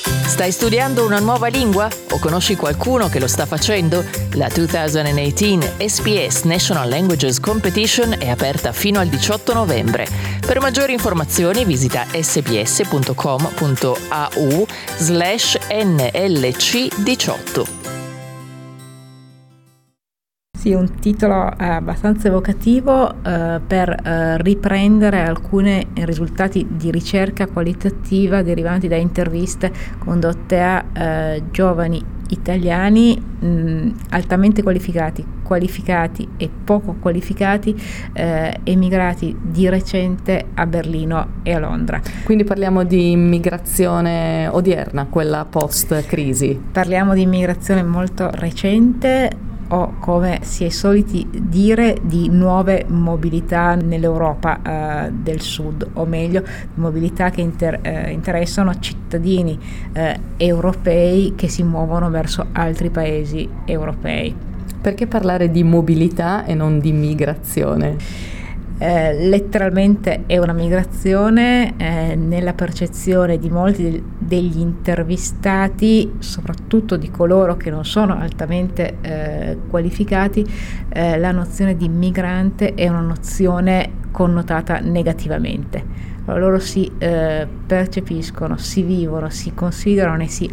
Stai studiando una nuova lingua o conosci qualcuno che lo sta facendo? La 2018 SPS National Languages Competition è aperta fino al 18 novembre. Per maggiori informazioni visita sbs.com.au/NLC18. Sì, un titolo abbastanza evocativo per riprendere alcuni risultati di ricerca qualitativa derivanti da interviste condotte a giovani italiani altamente qualificati e poco qualificati, emigrati di recente a Berlino e a Londra. Quindi parliamo di immigrazione odierna, quella post-crisi? Parliamo di immigrazione molto recente, o come si è soliti dire di nuove mobilità nell'Europa del Sud, o meglio mobilità che interessano cittadini europei che si muovono verso altri paesi europei. Perché parlare di mobilità e non di migrazione? Letteralmente è una migrazione nella percezione di molti degli intervistati, soprattutto di coloro che non sono altamente qualificati. La nozione di migrante è una nozione connotata negativamente. Loro si percepiscono, si vivono, si considerano e si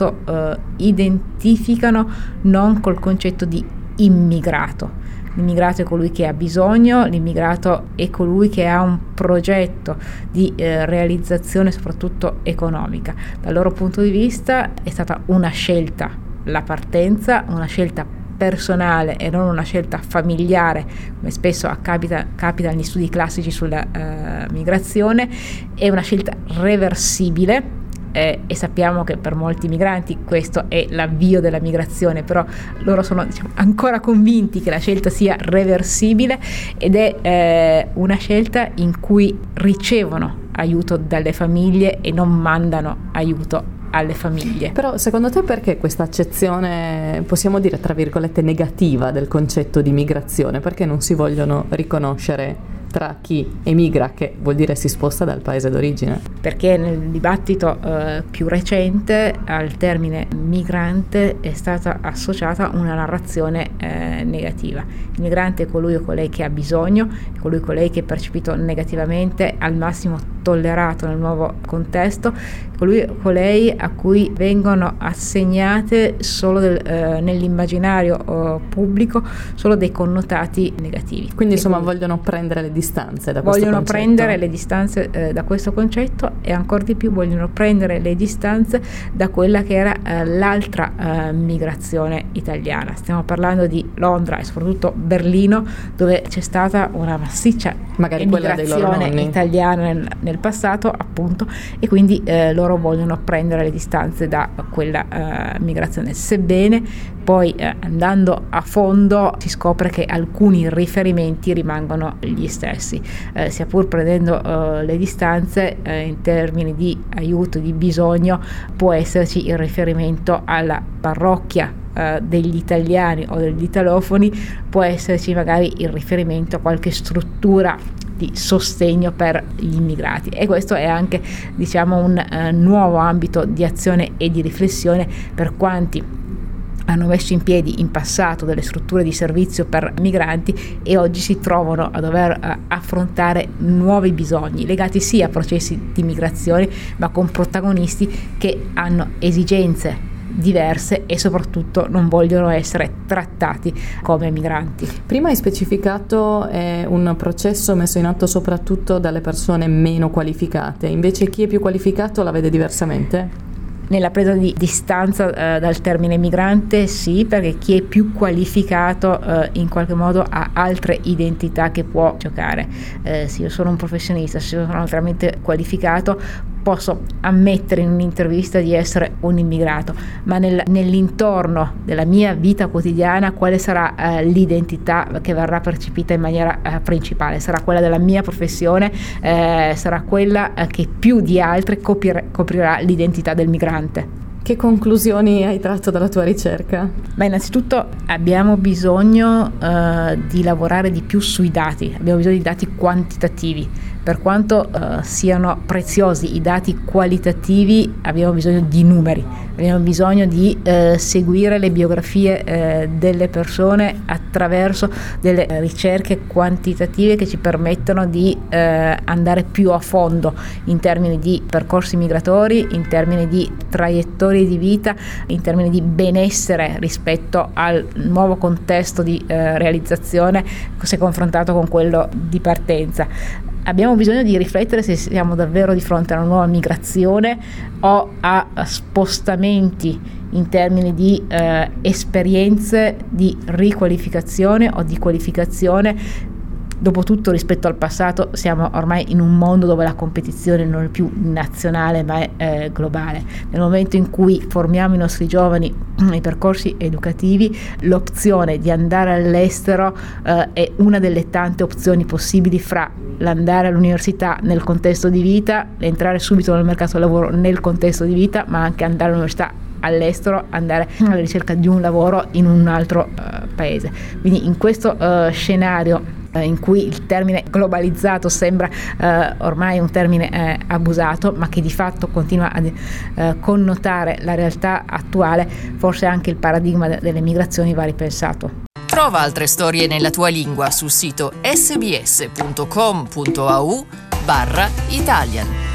auto-identificano non col concetto di immigrato. L'immigrato è colui che ha bisogno, l'immigrato è colui che ha un progetto di realizzazione soprattutto economica. Dal loro punto di vista è stata una scelta la partenza, una scelta personale e non una scelta familiare, come spesso capita negli studi classici sulla migrazione. È una scelta reversibile. E sappiamo che per molti migranti questo è l'avvio della migrazione, però loro sono ancora convinti che la scelta sia reversibile ed è una scelta in cui ricevono aiuto dalle famiglie e non mandano aiuto alle famiglie. Però secondo te perché questa accezione, possiamo dire tra virgolette, negativa del concetto di migrazione? Perché non si vogliono riconoscere tra chi emigra, che vuol dire si sposta dal paese d'origine? Perché nel dibattito più recente al termine migrante è stata associata una narrazione negativa. Il migrante è colui o colei che ha bisogno, è colui o colei che è percepito negativamente, al massimo tollerato nel nuovo contesto, colui o colei a cui vengono assegnate solo nell'immaginario pubblico solo dei connotati negativi. Quindi insomma vogliono prendere le distanze da questo vogliono concetto. Prendere le distanze da questo concetto e ancora di più vogliono prendere le distanze da quella che era l'altra migrazione italiana. Stiamo parlando di Londra e soprattutto Berlino, dove c'è stata una massiccia emigrazione italiana nel passato, appunto, e quindi loro vogliono prendere le distanze da quella migrazione, sebbene poi andando a fondo si scopre che alcuni riferimenti rimangono gli stessi, sia pur prendendo le distanze in termini di aiuto, di bisogno. Può esserci il riferimento alla parrocchia degli italiani o degli italofoni, può esserci magari il riferimento a qualche struttura di sostegno per gli immigrati, e questo è anche un nuovo ambito di azione e di riflessione per quanti hanno messo in piedi in passato delle strutture di servizio per migranti e oggi si trovano a dover affrontare nuovi bisogni legati sia a processi di migrazione ma con protagonisti che hanno esigenze diverse e soprattutto non vogliono essere trattati come migranti. Prima hai specificato un processo messo in atto soprattutto dalle persone meno qualificate, invece chi è più qualificato la vede diversamente? Nella presa di distanza dal termine migrante sì, perché chi è più qualificato in qualche modo ha altre identità che può giocare. Se io sono un professionista, se io sono altamente qualificato, posso ammettere in un'intervista di essere un immigrato, ma nell'intorno della mia vita quotidiana quale sarà l'identità che verrà percepita in maniera principale? Sarà quella della mia professione, sarà quella che più di altre coprirà l'identità del migrante. Che conclusioni hai tratto dalla tua ricerca? Innanzitutto abbiamo bisogno di lavorare di più sui dati, abbiamo bisogno di dati quantitativi Per quanto siano preziosi i dati qualitativi, abbiamo bisogno di numeri, abbiamo bisogno di seguire le biografie delle persone attraverso delle ricerche quantitative che ci permettono di andare più a fondo in termini di percorsi migratori, in termini di traiettorie di vita, in termini di benessere rispetto al nuovo contesto di realizzazione se confrontato con quello di partenza. Abbiamo bisogno di riflettere se siamo davvero di fronte a una nuova migrazione o a spostamenti in termini di esperienze di riqualificazione o di qualificazione. Dopotutto, rispetto al passato, siamo ormai in un mondo dove la competizione non è più nazionale ma è globale. Nel momento in cui formiamo i nostri giovani nei percorsi educativi, l'opzione di andare all'estero è una delle tante opzioni possibili fra l'andare all'università nel contesto di vita, entrare subito nel mercato del lavoro nel contesto di vita, ma anche andare all'università all'estero, andare alla ricerca di un lavoro in un altro paese. Quindi in questo scenario in cui il termine globalizzato sembra ormai un termine abusato, ma che di fatto continua a connotare la realtà attuale, forse anche il paradigma delle migrazioni va ripensato. Trova altre storie nella tua lingua sul sito sbs.com.au/Italian.